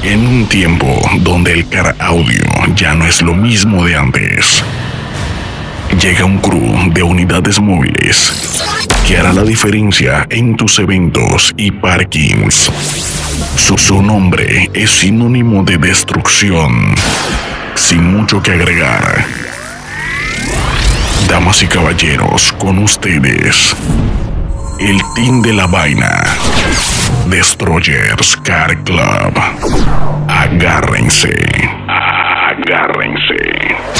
En un tiempo donde el car audio ya no es lo mismo de antes, llega un crew de unidades móviles que hará la diferencia en tus eventos y parkings. Su nombre es sinónimo de destrucción, sin mucho que agregar. Damas y caballeros, con ustedes, el team de la vaina, Destroyers Car Club. Agárrense, agárrense.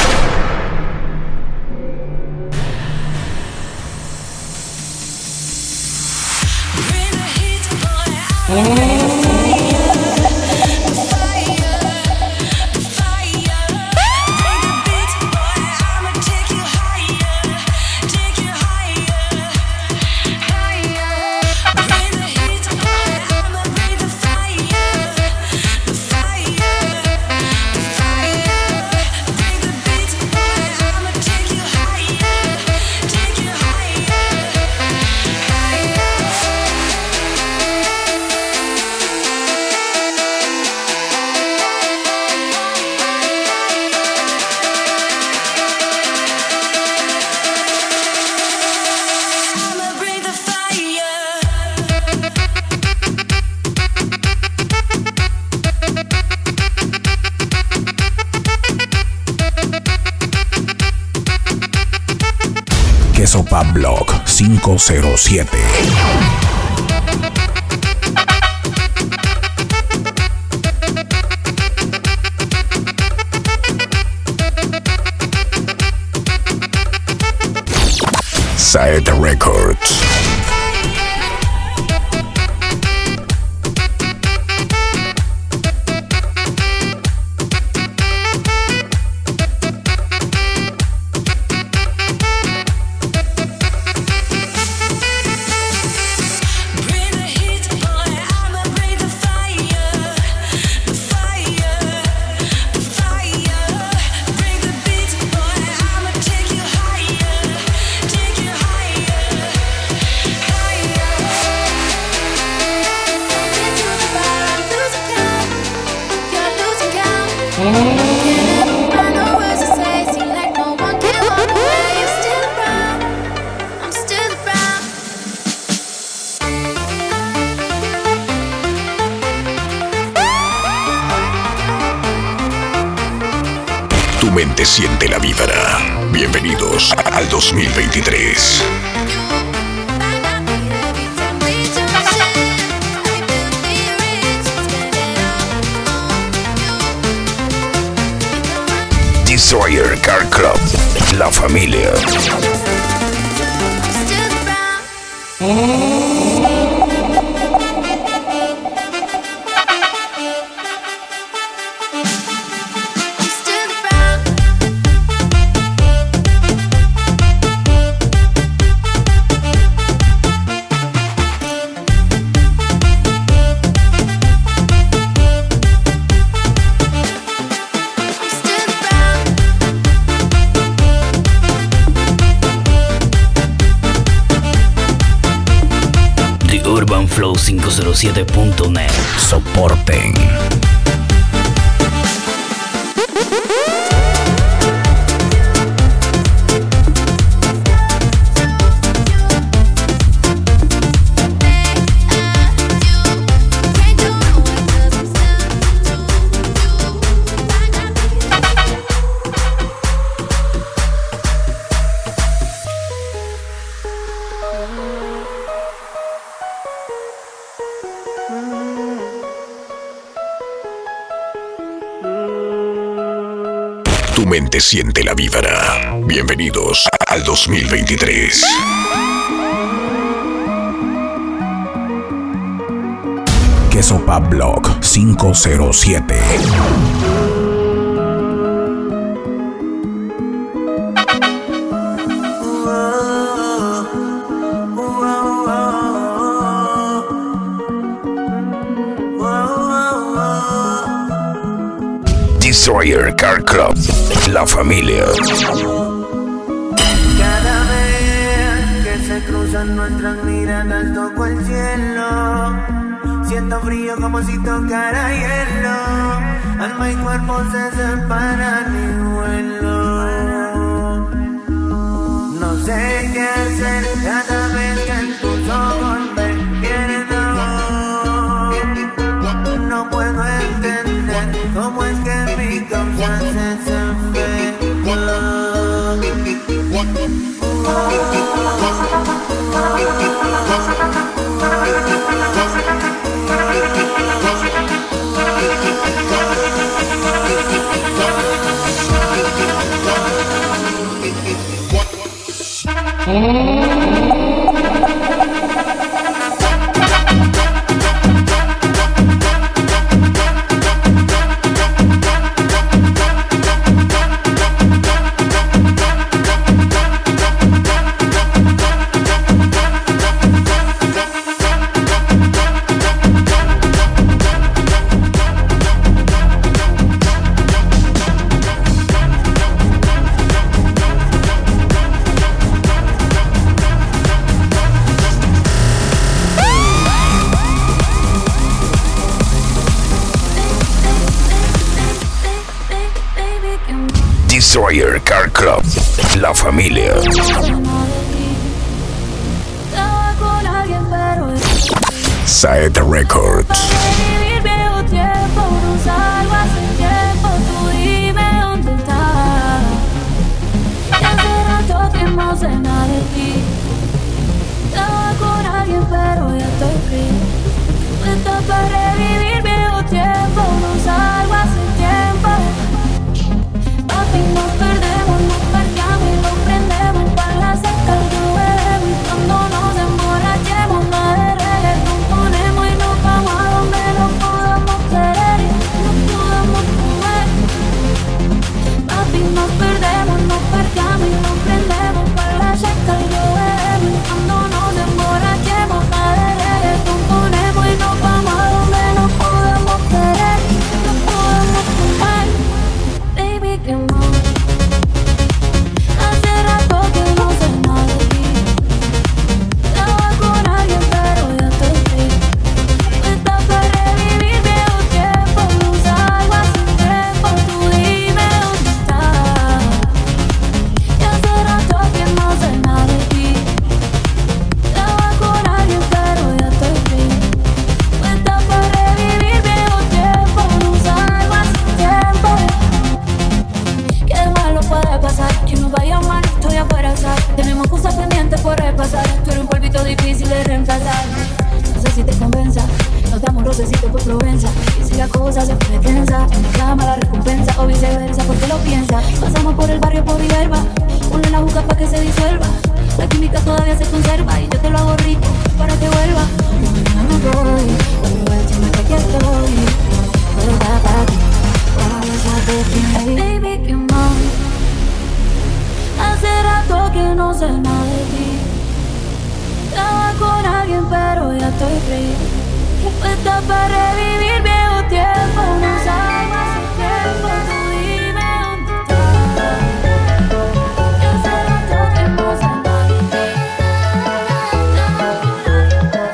Sopa Blog 507. Side Records. Tu mente siente la vibra. Bienvenidos al 2023. Destroyer Car Club, la familia. UrbanFlow507.net. Soporten. Tu mente siente la vibra. Bienvenidos al 2023. Sopa Blog 507. Destroyer Car Club, la familia. Cada vez que se cruzan nuestras miradas toco el cielo. cogiendo frío como si tocara hielo. Alma y cuerpo se separan y vuelo. No sé qué hacer cada vez que en tus ojos me pierdo. No puedo entender cómo es que mi causa se enferma. Destroyer Car Club, la familia. Saed Records. Para revivir viejo tiempo, no salgo hace tiempo. Papi, nos perdemos, nos parqueamos y nos prendemos. Para la seca llueve y cuando nos emborrachemos, nada de reggaetón ponemos y nos vamos a donde nos podamos querer y nos podamos comer. Papi, nos perdemos, nos parqueamos y nos prendemos. Para la seca llueve y cuando nos emborrachemos, nada de reggaetón ponemos y nos vamos a donde nos podamos querer y nos podamos comer. Baby, que more. Hace rato que no sé nada de ti. Estaba con alguien pero ya estoy free. Está para revivir viejo tiempo. No salgo hace tiempo. Tú dime dónde estás. Y hace rato que no sé nada de ti. Estaba con alguien pero ya estoy free. Está para revivir viejo tiempo. No salgo hace tiempo. ¿Qué malo puede pasar? Que nos vaya mal, estoy afuera, ¿sabes? Tenemos cosas pendientes por repasar. Tú eres un polvito difícil de reemplazar. No sé si te convenza, nos damos rocecitos por Provenza. Y si la cosa se pone tensa, en mi cama la recompensa o viceversa, porque lo piensa. Pasamos por el barrio por hierba, ponle la juca pa' que se disuelva. La química todavía se conserva y yo te lo hago rico para que vuelva. Que mañana me voy, aprovechame que aquí estoy. Pero da para ti, para besarte bien. Baby, que more. Hace rato que no sé nada de ti. Estaba con alguien pero ya estoy free. Está para revivir viejo tiempo. No salgo hace tiempo. Tú dime dónde estás. Y hace rato que no sé nada de ti. Estaba con alguien pero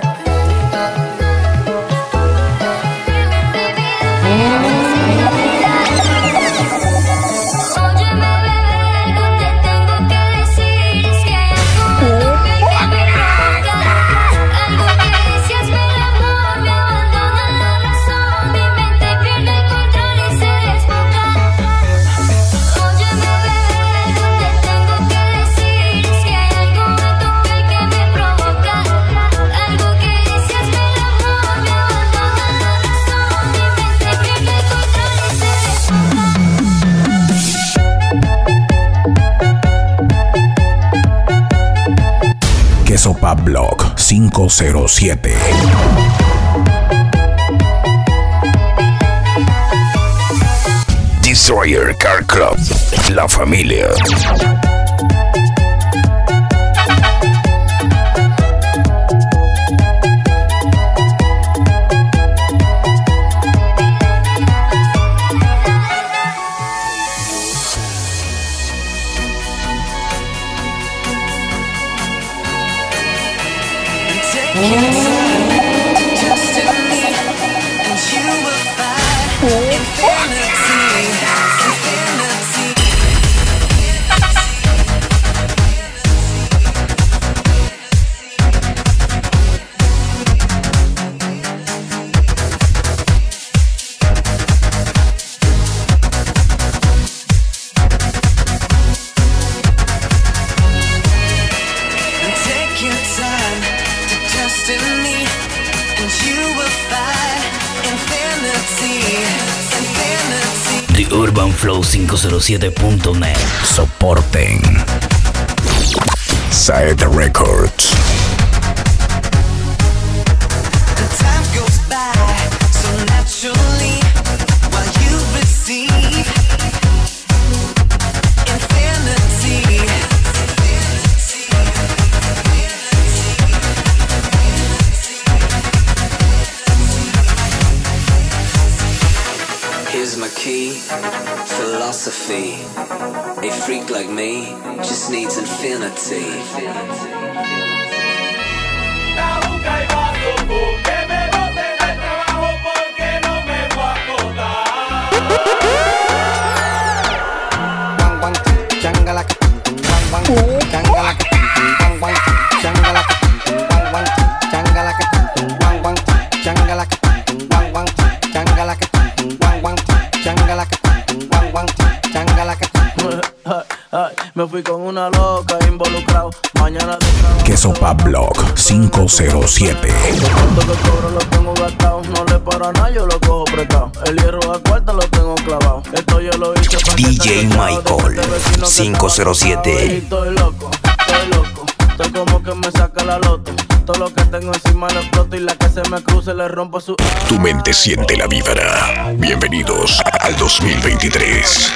Óyeme, bebé, algo te tengo que decir. Si hay algo en tu piel que me provoca, algo que deseas ver el amor, me abandona la razón. Mi mente pierde el control y se desboca. Óyeme, bebé, algo te tengo que decir. Si hay algo en tu piel que me provoca, algo que deseas ver el amor, me abandona la razón. Mi mente pierde el control y se desboca. Queso Pablock 507. Destroyer Car Club, la familia. Just to me. TheUrbanFlow507.net. Soporten. Saed Records. The time goes by so naturally while you receive infinity. Here's my key, philosophy. A freak like me just needs infinity. Me fui con una loca involucrado. Mañana de trabajo. Queso Pablock 507. Los cuartos que cobro los tengo gastados. No le paro a nada, yo lo cojo prestado. El hierro a cuarta lo tengo clavado. Esto yo lo hice para DJ Michael 507. Estoy loco, estoy loco. Estoy como que me saca la loto. Todo lo que tengo encima lo exploto y la que se me cruce le rompo su... Tu mente siente la vibra. Bienvenidos al 2023.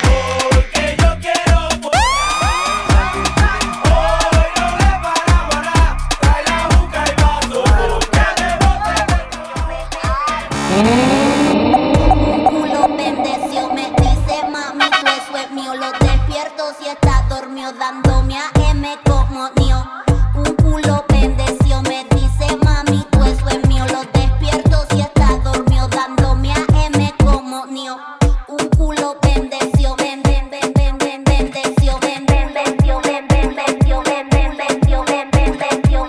Culo bendeció, me dice mami, tú eso es mío. Lo despierto si está dormido, dándome a M como mío. Un culo bendeció, me dice mami, tú eso es mío. Lo despierto si está dormido, dándome a M como mío. Un culo bendeció, bendeció, bendeció, bendeció, bendeció, bendeció, bendeció, bendeció,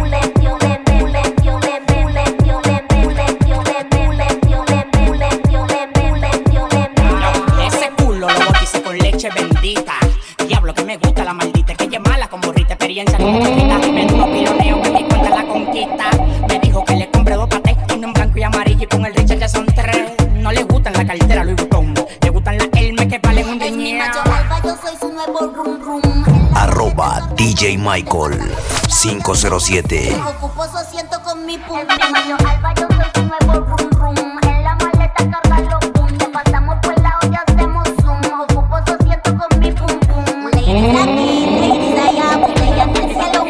ese culo lo bauticé con leche bendita. Diablo que me gusta la maldita, que ella es mala con borrita, experiencia como corrida. Menudo piloneo, me di cuenta la conquista. Me dijo que le compré 2 patés, uno en blanco y amarillo y con el Richard ya son 3. No le gustan la cartera Louis Vuitton, le gustan las Hermes que valen un Es mi dinero. macho alfa, yo soy su nuevo rum rum. Arroba DJ Michael 507. Ocuposo siento con mi pum. El mayo alba, yo soy tu nuevo rum rum. En la maleta carga los pum. Te pasamos por la olla, hacemos zoom. Ocuposo siento con mi pum pum. Ladies aquí, ladies allá, ladies del cielo.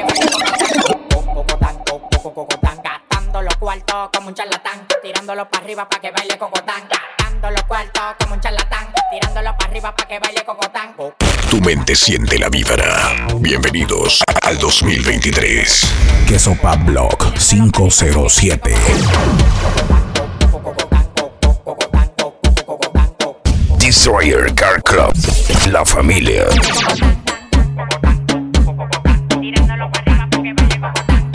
Cocotán, gastando los cuartos como un charlatán, tirándolo para arriba pa' que baile cocotán. Gastando los cuartos como un charlatán, tirándolo para arriba pa' que baile cocotán. Tu mente siente la vibra. Bienvenidos al 2023. Queso Pablock 507. Destroyer Car Club. La familia. Tirándolo para arriba pa' que baile cocotán.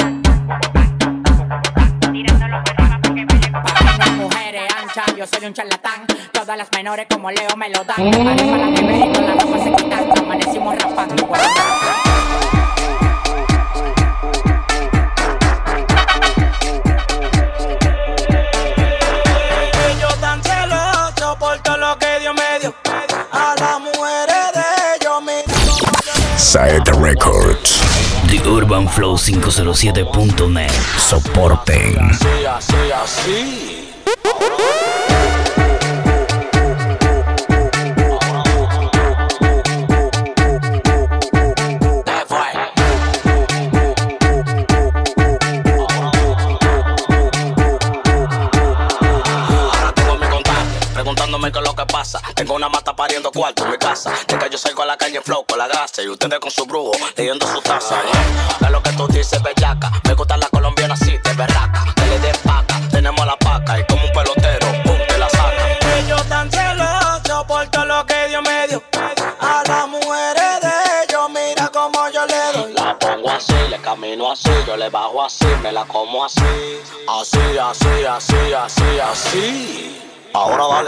Tirándolo para arriba pa' que baile cocotán. Para las mujeres anchas, yo soy un charlatán. Todas las menores como Leo me lo dan. Preparen para la que me y la ropa se quitan. Amanecimos rapando. Yo tan celoso por todo lo que Dios me dio. A las mujeres de ellos mismos. Saed Records. TheUrbanFlow507.net. Soporten. Así, así, así. Preguntándome qué es lo que pasa. Tengo una mata pariendo cuarto en mi casa. De que yo salgo a la calle flow con la grasa. Y ustedes con su brujo leyendo su taza. ¿Qué es lo que tú dices, bellaca? Me gusta la colombiana así, de berraca. Que le den paca, tenemos la paca. Y como un pelotero, pum, te la saca. Yo tan celoso por todo lo que Dios me dio. A las mujeres de ellos, mira como yo le doy. La pongo así, le camino así. Yo le bajo así, me la como así. Así, así, así, así, así. Ahora dale.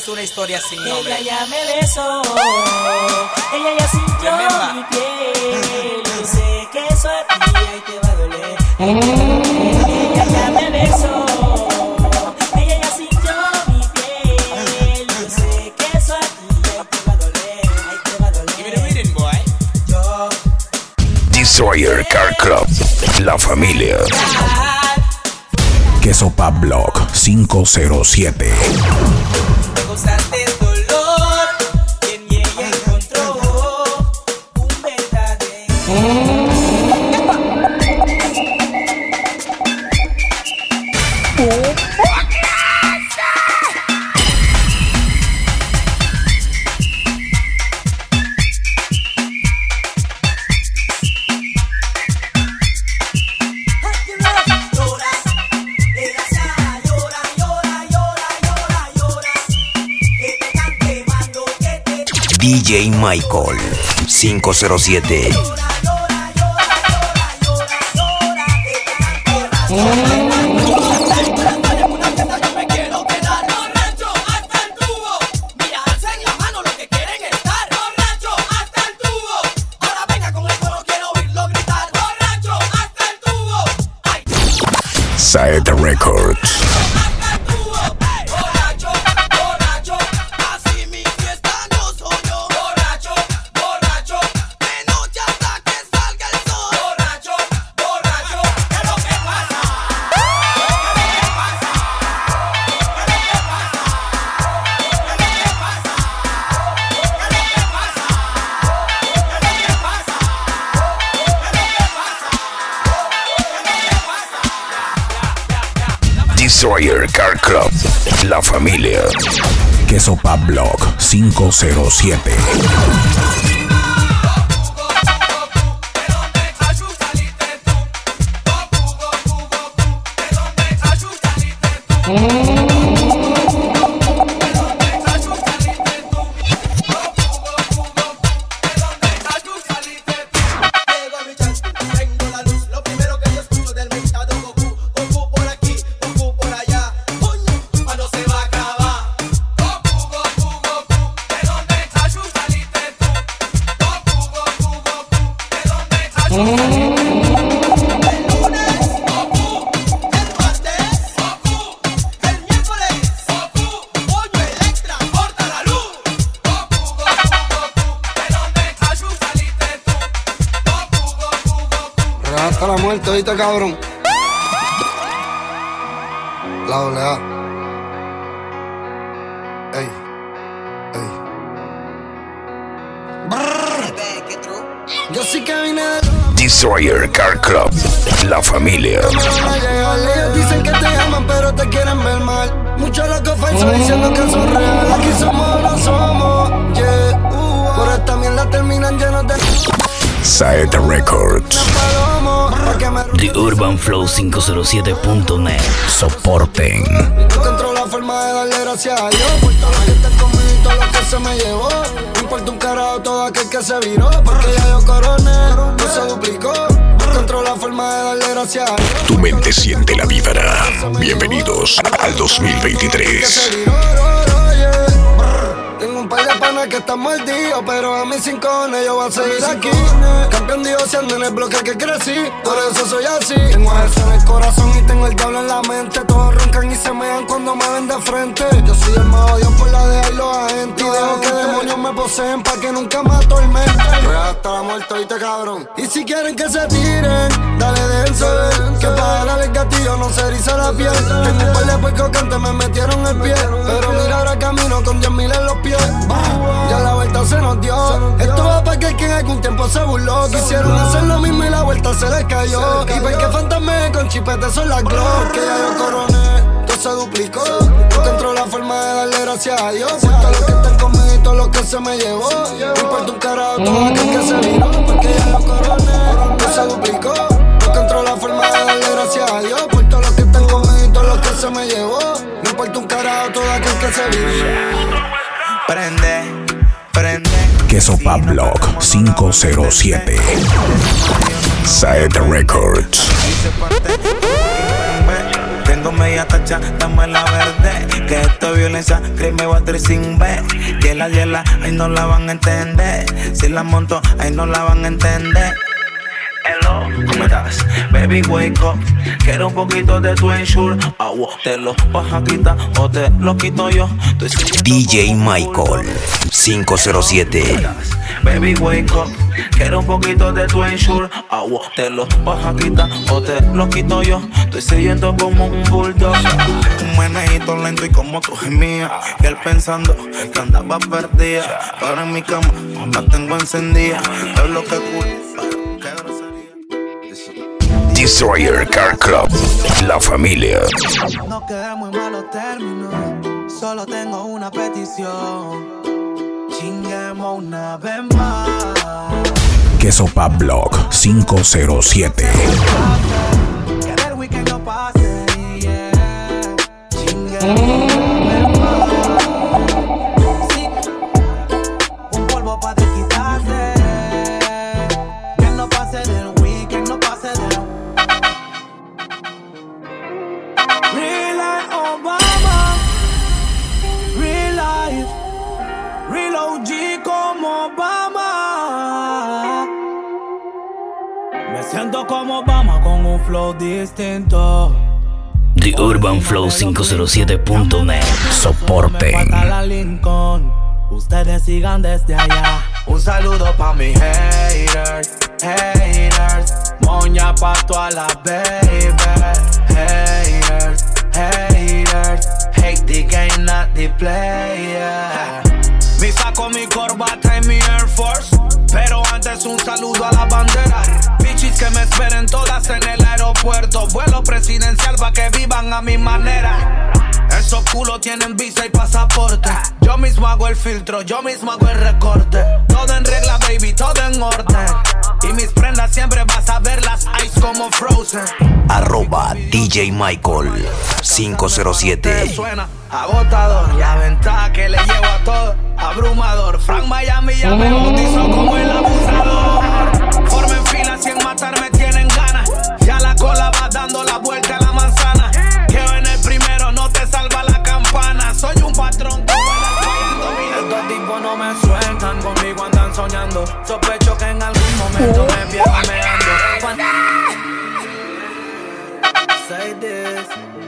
una historia sin nombre. Ella ya me besó, ella ya sintió mi piel. Yo sé que eso a ti ahí te va a doler. Ella ya me besó, ella ya sintió mi piel. Yo sé que eso a ti ahí te va a doler, ahí te va a doler. Give me the rhythm, boy. Yo Destroyer Car Club, la familia. Queso Pablo 507. me gozaste el dolor y en ella encontró un verdadero. DJ Michael 507. Saed Records. Destroyer Car Club, la familia. Queso Pablo 507. Hasta la muerte, ¿oíste, cabrón? La doble A. Ey, ey. Yo sí que vine de Destroyer Car Club, la familia. ellos dicen que te aman, pero te quieren ver mal. Muchos locos falsos diciendo que son reales. Aquí somos, no somos, yeah. Por esta mierda terminan llenos de Saed Records. TheUrbanFlow507.net. Soporten. Encontró la forma de darle gracias a Dios por todo lo que está conmigo y todo lo que se me llevó. No importa un carajo todo aquel que se viró, porque ya yo coroné, no se duplicó. Encontró la forma de darle gracias a Dios. Tu mente siente la vibra. Bienvenidos al 2023. Tengo un par de panas que están mordidos, pero a mí sin cojones yo voy a seguir aquí. Campeón divorciando en el bloque que crecí, por eso soy así. Tengo a eso en el corazón y tengo el diablo en la mente. Todos roncan y se mean cuando me ven de frente. Yo soy el más odiado por la de los agentes. Y dejo que demonios me poseen pa' que nunca me atormenten. Hasta la muerte, oíste, cabrón. Y si quieren que se tiren, dale denso, que para darle el gatillo no se eriza la piel. Tengo un par de puercos que antes me metieron el pie, pero mira ahora camino con 10.000 en los pies. Ya la vuelta se nos dio. Esto va para que en algún tiempo se burló. Quisieron hacer lo mismo y la vuelta se les cayó. Y ver que fantasmé con chipetes son las Glock. Que ya yo coroné, todo se duplicó. Encontró la forma de darle gracias a Dios por todo lo que están conmigo y todo lo que se me llevó. No importa un carajo todo aquel que se viró, porque ya yo coroné, todo se duplicó. Encontró la forma de darle gracias a Dios por todo lo que están conmigo y todo lo que se me llevó. No importa un carajo todo aquel que se viró. Prende, prende. Queso Pablo 507. Saed Records. Diciéndome ya tacha, dame la verde. Que esto es violencia, crimen va a sin ver. Hiela, ahí no la van a entender. Si la monto, ahí no la van a entender. Hello, ¿cómo estás? Baby, wake up. Quiero un poquito de tu Ensure. Te lo vas a quitar o te lo quito yo. DJ Michael 507. Baby, wake up. Quiero un poquito de tu Ensure. Te lo vas a quitar o te lo quito yo. Estoy siguiendo como un bulldog. Un menejito lento y como tú gemías. Y él pensando que andaba perdida. Ahora en mi cama la tengo encendida. Es lo que Destroyer Car Club, la familia. No quedemos en malos términos, solo tengo una petición. Chinguemos una vez más. Queso Pablo 507. Que del weekend no pase, yeah. Chinguemos una vez más. Sí, un polvo para desquitarse. Que no pase del weekend, no pase del. Real life Obama, real life, real OG como Obama. Me siento como Obama con un flow distinto. The Urban Flow 507.net. Soporten. Ustedes sigan desde allá. Un saludo pa' mis haters, haters. Moña pa' todas las baby. Haters, haters. Hate the game, not the player. Me saco mi corbata y mi Air Force. Pero antes un saludo a la bandera. Bichis que me esperen todas en el aeropuerto. Vuelo presidencial pa' que vivan a mi manera. Esos culos tienen visa y pasaporte. Yo mismo hago el filtro, yo mismo hago el recorte. Todo en regla, baby, todo en orden. Y mis prendas siempre vas a verlas ice como Frozen. @ DJ Michael 507. Suena agotador, la ventaja que le llevo a todo. Abrumador, Frank Miami ya me bautizó como el abusador. Formen fila, si en matarme tienen ganas. Ya la cola va dando la vuelta a la manzana. Quedo en el primero, no te salva la campana. Soy un patrón que vuela fallando. Estos tipos no me sueltan, conmigo andan soñando. Sospecho que en algún momento me pierdo meando. Say this.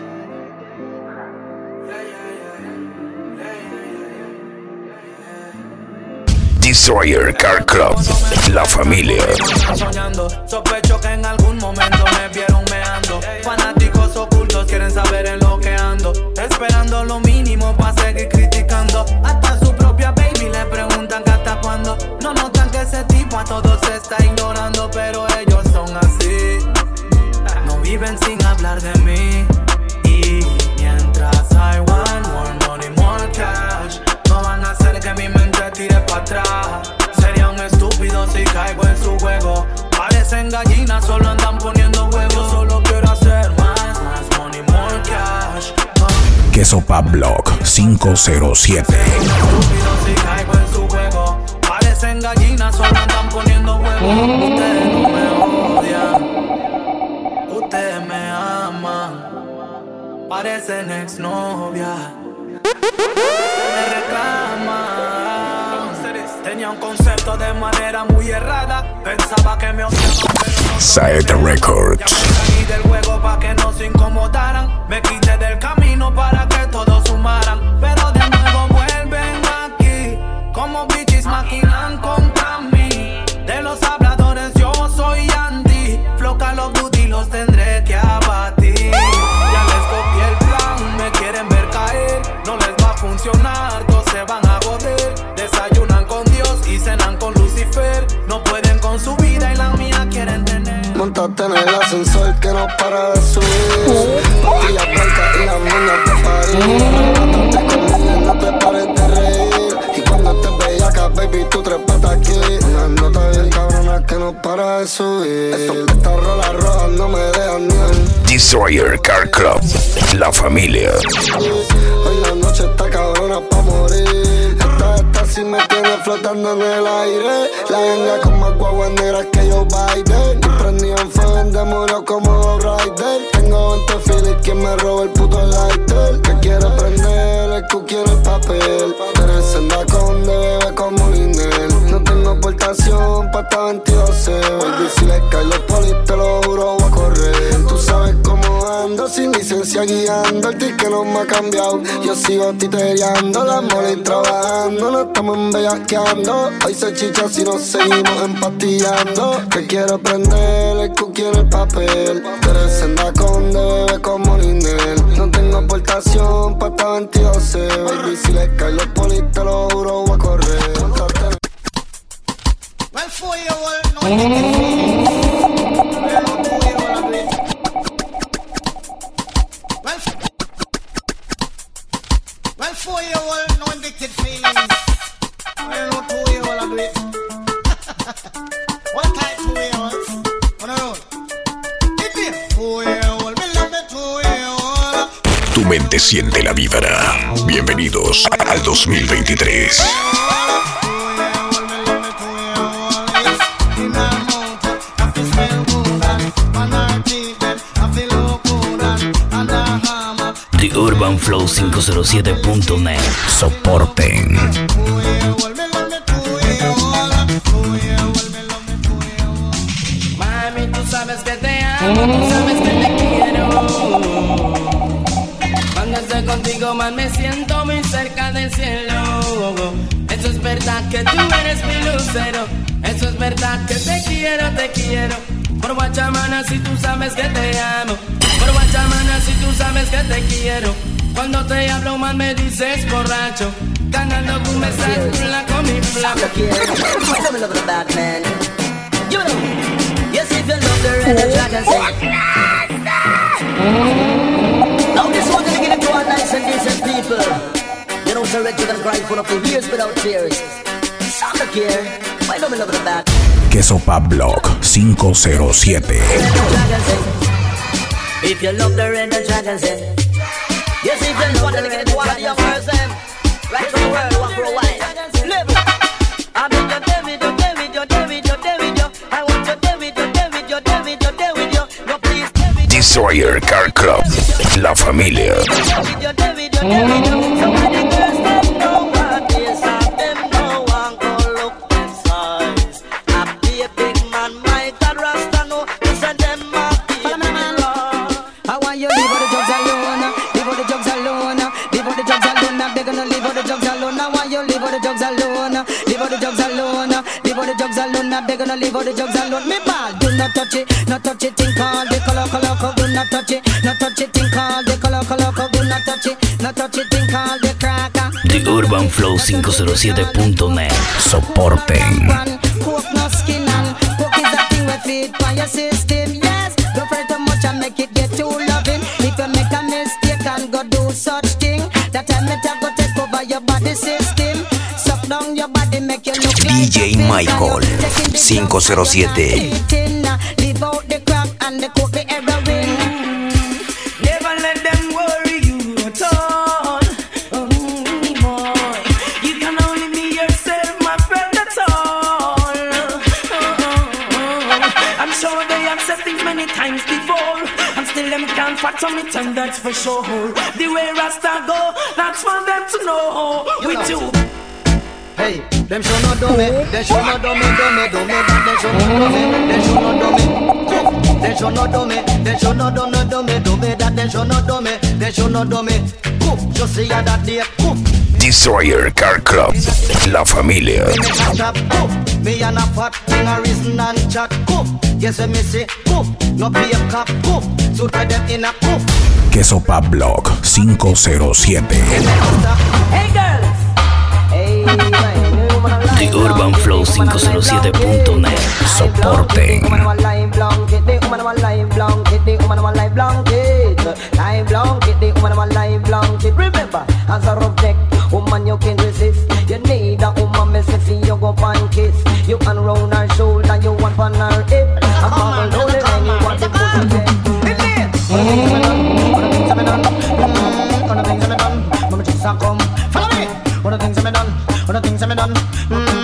Destroyer Car Club, la familia. Soñando, sospecho que en algún momento me vieron meando. Fanáticos ocultos quieren saber en lo que ando. Esperando lo mínimo para seguir criticando. Hasta su propia baby le preguntan que hasta cuándo. No notan que ese tipo a todos se está ignorando. Pero ellos son así. No viven sin hablar de mí. Y mientras I want more money, more cash, no van a hacer que mi mente tire para atrás. Sería un estúpido si caigo en su juego. Parecen gallinas, solo andan poniendo huevos. Yo solo quiero hacer más money, more cash. Queso Pablo 507. Estúpido si caigo en su juego. Parecen gallinas, solo andan poniendo huevos. Ustedes no me odian, ustedes me aman. Parecen exnovias, me reclaman. Tenía un concepto de manera muy errada. Pensaba que me odiaban, pero no. Side Records. Salí del juego pa' que no se incomodaran. Me quité del camino para que todos sumaran. Pero de nuevo vuelven aquí. Como bichis maquinan contra mí. De los habladores yo soy Andy. Flow Call of Duty los tendré que abatir. Ya les copié el plan, me quieren ver caer. No les va a funcionar, todos se van a joder. Desayunan con Dios y cenan con Lucifer. No pueden con su vida y la mía quieren tener. Montate en el ascensor que no para de subir. Pastillas blancas y las moñas de París. Mátate conmigo y no te pares de reír. Y cuando estés bellaca, baby, tú trépate aquí. Una nota bien cabrona que no para de subir. Estas rolas rojas no me dejan ni en. Destroyer Car Club, la familia. Hoy la noche está cabrona pa' morir. Esta sí me tiene flotando en el aire. La ganga con más guaguas negras que Joe Biden. Y prendido en fuego en demonio como Rider. Tengo 20 filis, quien me roba el puto lighter. Me quiere prender el cookie en el papel. Eres sendacón de bebé como Ninel. No tengo aportación pa' esta 22C. Baby, si le cae los polis, te lo juro, voy a correr. Tú sabes cómo ando, sin licencia guiando. El ticket no me ha cambiado. Yo sigo titereando, las moles trabajando. No estamos embellaqueando. Hoy se chicha si nos seguimos empastillando. Que quiero prender el cookie en el papel. Eres sendacón de bebé como Ninel. No tengo aportación pa' esta 22C. Baby, si le cae los polis, te lo juro, voy a correr. Well, 4-year-old, no feelings. Well, 2-year-old, I do it. Well, 4-year-old, no addicted feelings. Well, 2-year-old, I do it. What type 2-year-olds? On the road. It is 4-year-old, me love me 2-year-old. Tu mente siente la vibra. Bienvenidos al 2023. TheUrbanFlow507.net. Soporten. Mami, tú sabes que te amo, tú sabes que te quiero. Cuando estoy contigo, más me siento muy cerca del cielo. Eso es verdad que tú eres mi lucero. Eso es verdad que te quiero. Por Guachamana, si tú sabes que te amo. Por Guachamana, si tú sabes que te quiero. Cuando te hablo mal me dices borracho. Ganando tú me sacas con mi flaco. Let me love the bad man. You know, yes, if you love the red, the dragon say. Now this one gonna get into our nice and decent people. You know, so red you can cry for up to years without tears. Some don't care. Why don't we love the bad? Queso Pablock 507. If you love the red, the dragon say. Yes, if you love the red, the dragon say. Right to the world, one for a while. Live. I mean, you're David. I want you David. No, please, David. Destroyer Car Club. La familia. David. Somebody girls, them know what is. Them know one go look size. I be a big man, my God, Rasta know. Listen, them a be a big man. I want you leave all the drugs alone. Leave all the drugs alone. Leave all the drugs alone. They're gonna leave all the drugs alone. I want you leave all the drugs alone. Leave all the drugs alone. Leave all the drugs alone. They're gonna leave all the drugs alone. Me ball, do not touch it. Not touch it. Think all the color. Do not touch it. Not touch it. Think all the color. Do not touch it. Not touch it. Think all the cracker. TheUrbanFlow507.net. Soporten. Coke no skin and coke is a thing we feed for your system. Yes, don't pray too much and make it get too loving. If you make a mistake and go do such thing, that time it go take over your body system. Suck down your body, make you look like DJ Michael 507. Leave out the crack and the coke, the heroin. Never let them worry you at all. Boy, you can only be yourself, my friend, that's all. I'm sure they have said things many times before, and still them can't fathom it, and that's for sure. The way Rasta go, that's for them to know. With you. Hey, them show no dummy, they show no dummy, that they show no dummy, they show no dummy. They show no dummy, they show no dummy, that they show no dummy, they show no dummy. Cook, just see how that they cook. Destroyer Car Club. La familia. Me and a fat thing a reason and chat. Cook, yes me say cook, no be a cop. Cook, so try them in a cook. Queso Pablock 507. Hey girls. TheUrbanFlow507.net. Soporten. Remember, as a object, woman you can resist. You need a woman, me say you go and kiss. You can round her shoulder, you want on her hip. I'm all lonely when you want to put her there. One of the things I've done. One of the things I've done. Mama just come. Follow me. One of the things I've done.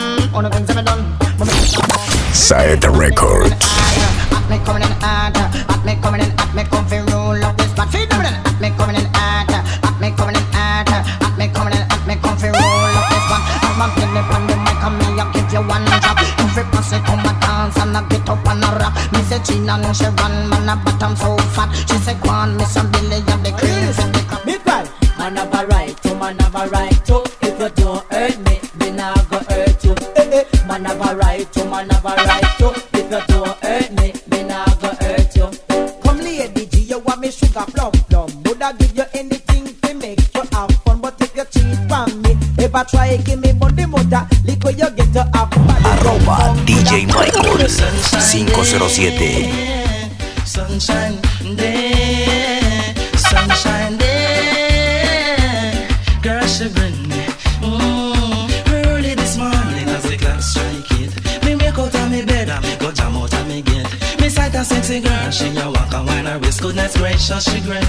Saeta Records. At me coming in hard, at me coming in, at me come fi roll up this spot. Feed them in, at me coming in hard, at me coming in hard, at me coming in, at me come fi roll up this spot. I'm a billy on the mic and me a give you one drop. Every pussy come a dance and a get up and a rock. Me say Gina and she run, man a bottom so fat. She say go on, Miss Billy and the cream fit the cup. Big guy, man have a right to, man have a right to. If you don't hurt me, me nah go hurt you. Man have a right to, man have a right to. If you don't hurt me, me nah go hurt you. Come lady G, you want me sugar plum plum. Would I give you anything to make you have fun? But if you cheat from me, ever try give me body mother, lick where you get to have fun. Arroba DJ Michael 507. Sunshine day, sunshine day. Girl, she bring me early this morning as the clock strike it. Me wake out of me bed and me go jam out of me gate. Me sight a sexy girl, she a walk and wine her waist. Goodness gracious, she great.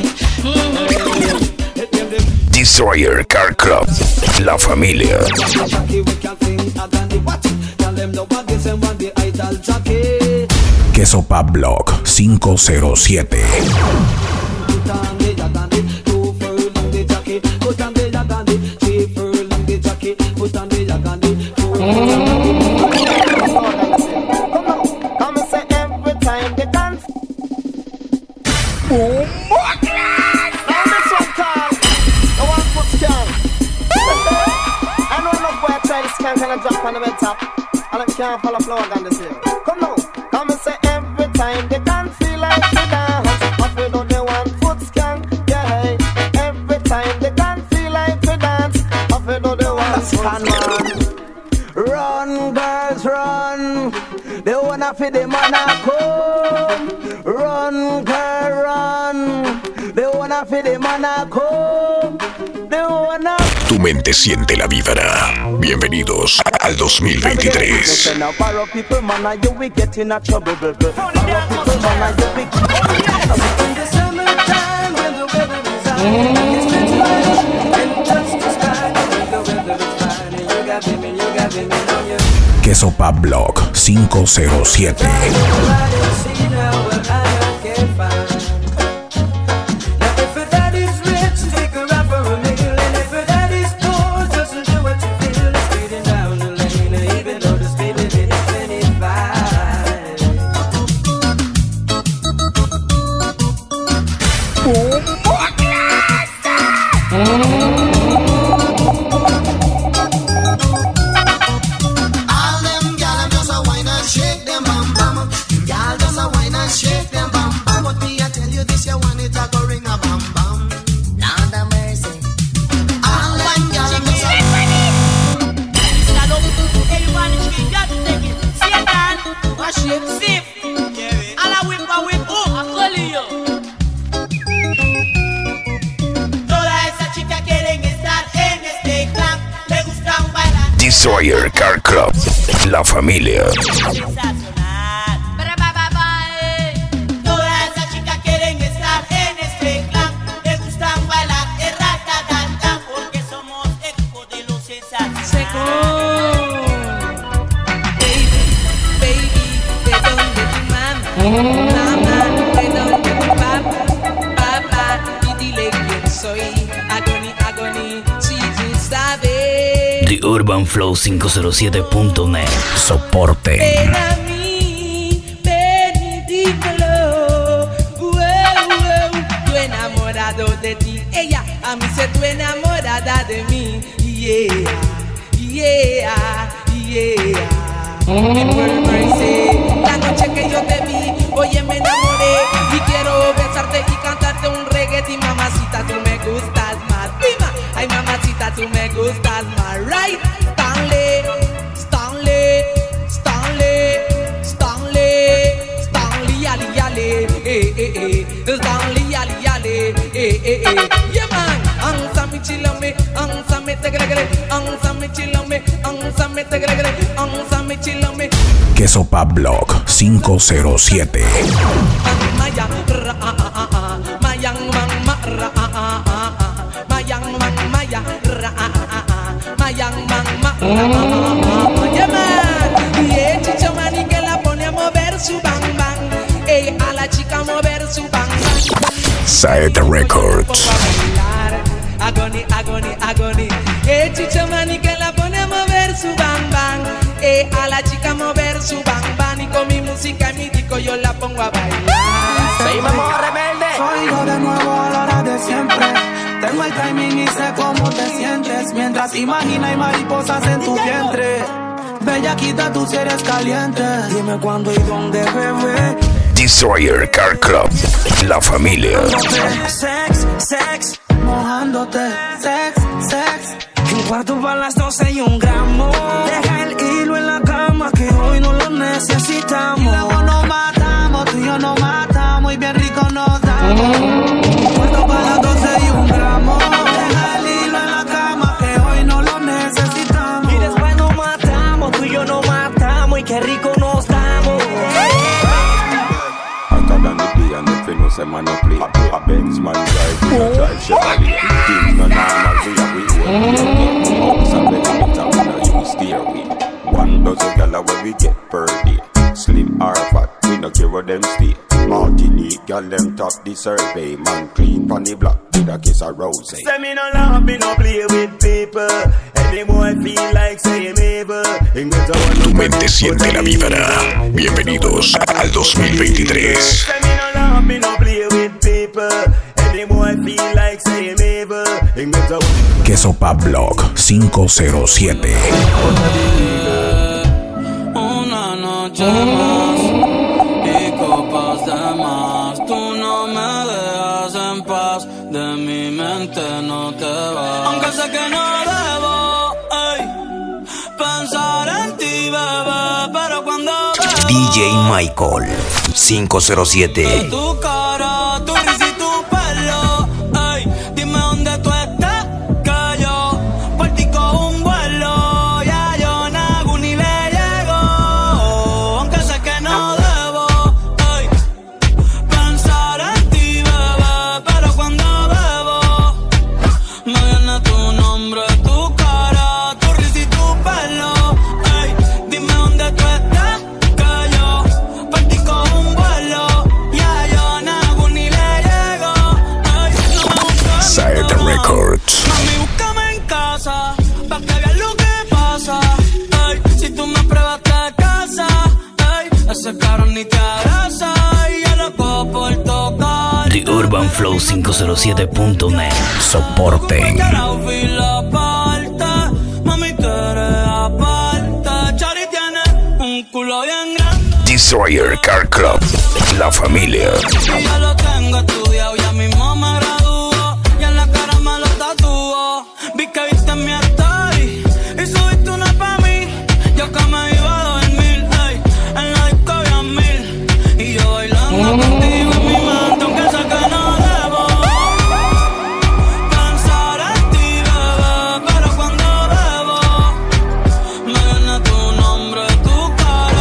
Destroyer Car Club, La Familia. Queso Pub Block 507. Come and say every time they dance. Now this one called the 1 foot scan. I know enough boy try this scan and jump on the bed top. And I can't follow flow on this here. Come now, come and say every time they can't feel like they dance. But we do the 1 foot scan, yeah. Every time they can't feel like they dance. But we do the 1 foot scan. Run, girls, run. They wanna feed the Monaco. Run, girl, run. They wanna feed the Monaco. They wanna. Tu mente siente la vibra. Bienvenidos al 2023. Now borrow people, man, you will get in a trouble. Borrow people, man, you will in the summertime when the weather is hot. It's been fine and just as fine when the weather is fine. And you got me, on you. Queso Pub Block 507. Destroyer Car Club, La Familia. Todas esas chicas quieren estar en este club. Les gustan bailar el ratatatán porque somos ecos de los sensacionales. Baby, ¿de dónde tu mamá? Mamá, ¿de dónde tu papá? Papá, y dile quién soy. Agony, si tú sabes. The Urban Flow 507.net. Soporte. Ven a mí, ven y dímelo. Tú enamorado de ti. Ella, a mí se tú enamorada de mí. Yeah. La noche que yo te vi, oye, me enamoré y quiero besarte y cantarte un reggae. Mamacita, tú me gustas más. ¡Viva! Ay, mamacita, tú me gustas más. Right? Yeah, man. Ansame, chillame, ansame, tegregre, ansame, chillame, ansame, tegregre, ansame, chillame. Queso Pub Block 507. Mayang man, yeah man, yeah chicha man, Saeta Records. Agony, agony, agony. Chicha mani que la pone a mover su bang bang. A la chica mover su bang bang. Y con mi música y mi disco yo la pongo a bailar. Seguimos modo rebelde. Soy yo de nuevo a la hora de siempre. Tengo el timing y sé cómo te sientes. Mientras imaginas hay mariposas en tu vientre. Bellaquita, tú si eres caliente. Dime cuándo y dónde, bebé. Destroyer Car Club, la familia. Sex, sex, mojándote. Sex, sex. Un cuarto para las 12 y 1 gramo. Deja el hilo en la cama que hoy no lo necesitamos. Y luego nos matamos, tú y yo nos matamos y bien rico nos damos. Un cuarto para las 12 y 1 gramo. Deja el hilo en la cama que hoy no lo necesitamos. Y después nos matamos, tú y yo nos matamos y qué rico nos damos. Than the day and if you know say man no play a Benz man drive, we a drive Chevrolet. Things no normal, we a we house and better we no use stairway. 1 dozen gala where we get per day. Slim or fat, we no care where them stay. Martinique gal them top the survey. Man clean pon the block with a kiss of rose. Say me no laugh, me no play with people. Any boy feel like saying evil. Tu mente siente la vibra. Bienvenidos al 2023. Say me no laugh, me no play with people. Any boy feel like saying evil. Queso Blog 507. Una noche más y copas de más. Tú no me dejas en paz. De mi mente no te vas. Aunque sé que no debo pensar en ti, bebé. Pero cuando veo DJ Michael 507. tu cara, tu risa y tu pelo, dime dónde tú estás, que yo por ti cojo un vuelo. Ya yo nago ni le llego. Aunque sé que no debo pensar en ti, bebé. Pero cuando bebo me viene tu nombre, tu cara, tu risa y tu pelo. Dime dónde tú estás, que yo por ti cojo un vuelo. Ya yo nago ni le llego. No me busques. Saeta Records. Mami, búscame en casa, pa' que veas lo que pasa. Si tú me pruebas te casa, ese cabrón ni te abraza. Y yo lo cojo por tocar. The Urban Flow 507.net. Soporten. Mami, tú eres aparte. Chari tiene un culo bien grande. Destroyer Car Club, la familia. Y ya lo tengo estudiado, ya mismo me gradúo. Y en la cara me lo tatúo. Vi que viste mi story y subiste una pa' mí. Yo que me iba a dormir, en la disco había 1000. Y yo bailando contigo en mi mente, aunque sé que no debo pensar en ti, bebé. Pero cuando bebo me viene tu nombre, tu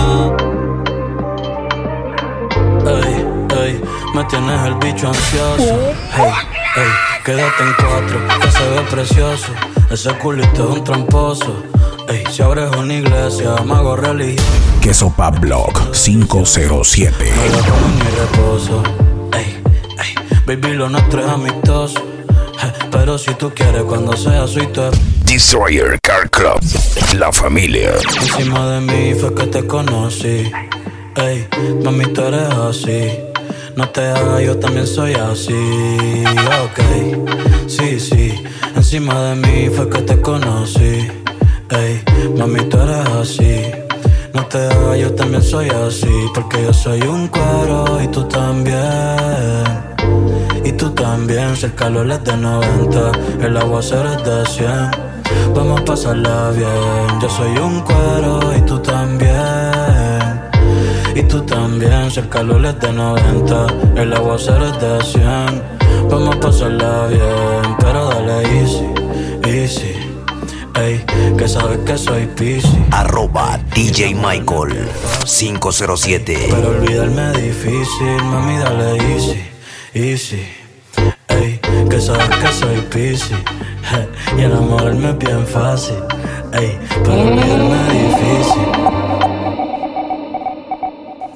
cara. Me tienes el bicho ansioso. Quédate en 4, que se ve precioso. Ese culito es un tramposo. Si abres una iglesia, me hago religión. Queso Blog 507. Me lo como en mi reposo. Baby, lo nuestro es amistoso. Pero si tú quieres, cuando sea, soy tu. Destroyer Car Club, la familia. Encima de mí fue que te conocí. Mami, tú eres así. No te hagas, yo también soy así. Ok, sí. Encima de mí fue que te conocí. Mami, tú eres así. No te hagas, yo también soy así. Porque yo soy un cuero y tú también. Y tú también, si el calor es de 90, el aguacero es de 100. Vamos a pasarla bien. Yo soy un cuero y tú también. Y tú también, si el calor es de 90, el aguacero es de 100. Vamos a pasarla bien, pero dale easy. Que sabes que soy Piscis. @DJ Michael 507. Pero olvidarme es difícil, mami, dale easy. Que sabes que soy Piscis. Y enamorarme es bien fácil. Pero olvidarme es difícil.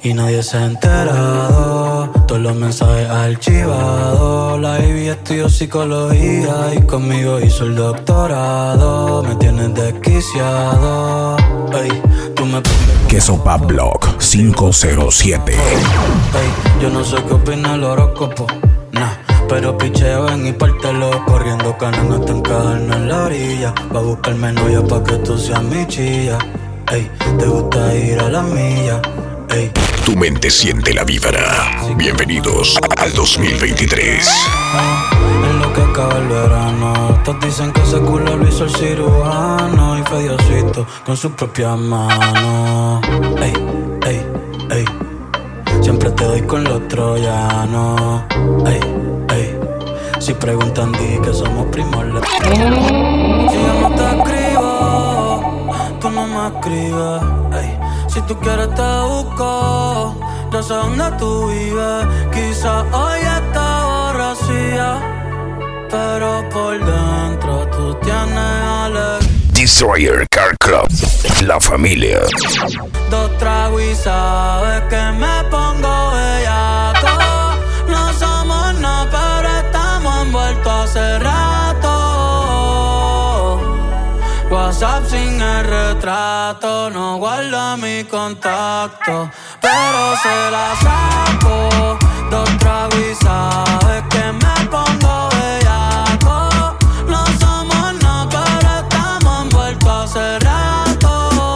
y nadie se ha enterado. Todos los mensajes archivados. La baby estudió psicología y conmigo hizo el doctorado. Me tienes desquiciado. Ey, tú me Queso Pablock 507. Ey, yo no sé qué opina el horóscopo, nah, pero picheo en y pártelo. Corriendo canas hasta encajarnos en la orilla. Va a buscarme novia pa' que tú seas mi chilla. Ey, te gusta ir a la milla. Ey. Tu mente siente la vibra. Bienvenidos al 2023. En lo que acaba el verano, todos dicen que ese culo lo hizo el cirujano. Y fue Diosito con sus propias manos. Ey, ey, ey. Siempre te doy con los troyanos. Ey, ey. Si preguntan, di que somos primos. Si yo no te escribo, tú no me escribes. Ey. Si tú quieres te busco, yo sé dónde tú vives. Quizás hoy está borracía, pero por dentro tú tienes alegría. Destroyer Car Club, la familia. Dos tragos y sabes que me pongo bellaco. No somos nada, pero estamos envueltos hace rato. WhatsApp sin el retrato, no guarda mi contacto, pero se la saco. Dos tragos y sabes que me pongo bellaco. No somos nada, pero estamos envueltos hace rato.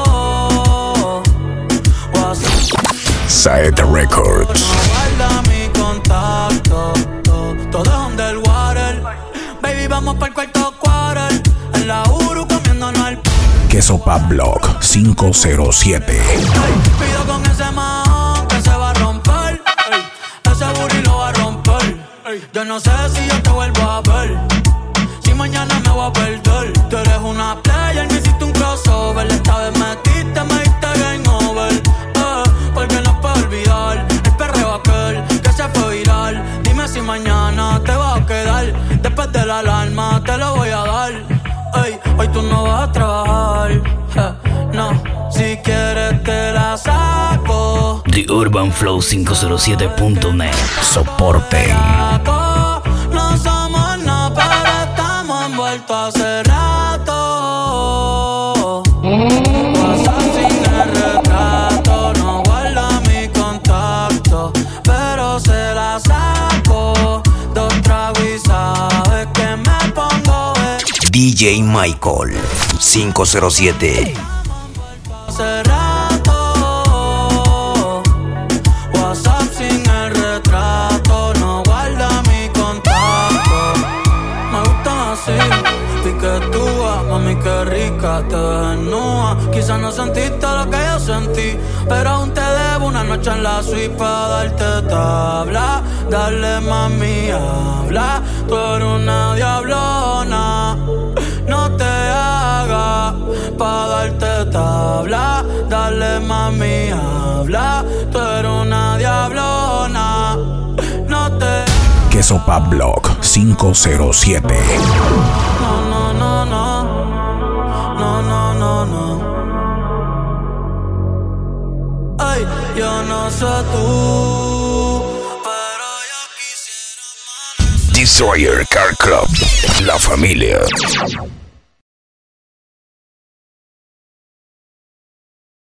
Saeta Records. No guarda mi contacto, todo es underwater. Baby, vamos pa'l cuarto quarter. En la Uru comiéndonos el Queso Pablock 507. pido con ese mahón que se va a romper. Ese booty lo va a romper. Yo no sé si yo te vuelvo a ver, si mañana me voy a perder. Tú eres una player, me hiciste un crossover. Esta vez me diste game over. Porque no puedo olvidar el perreo aquel que se fue viral. Dime si mañana te vas a quedar. Después de la alarma te lo voy a dar. Ey, hoy tú no vas a trabajar, no, si quieres te la saco. TheUrbanFlow507.net. Soporte. No somos nada, pero estamos envueltos hace rato. WhatsApp sin el retrato, no guarda mi contacto, pero se la saco. Dos tragos y sabes que me pongo DJ Michael 507. hace rato. WhatsApp sin el retrato, no guarda mi contacto. Me gustan así, piquetúa, mami qué rica te desnuda. Quizás no sentiste lo que yo sentí, pero aún te debo una noche en la suite pa' darte tabla. Dale mami, habla, tú eres una diablona. No te hagas pa' darte tabla. Dale mami, habla, tú eres una diablona. No te Queso Pablock 507. no, no, no, no. No, no, no, no. Ay, yo no sé tú, pero yo quisiera Destroyer Car Club, la familia.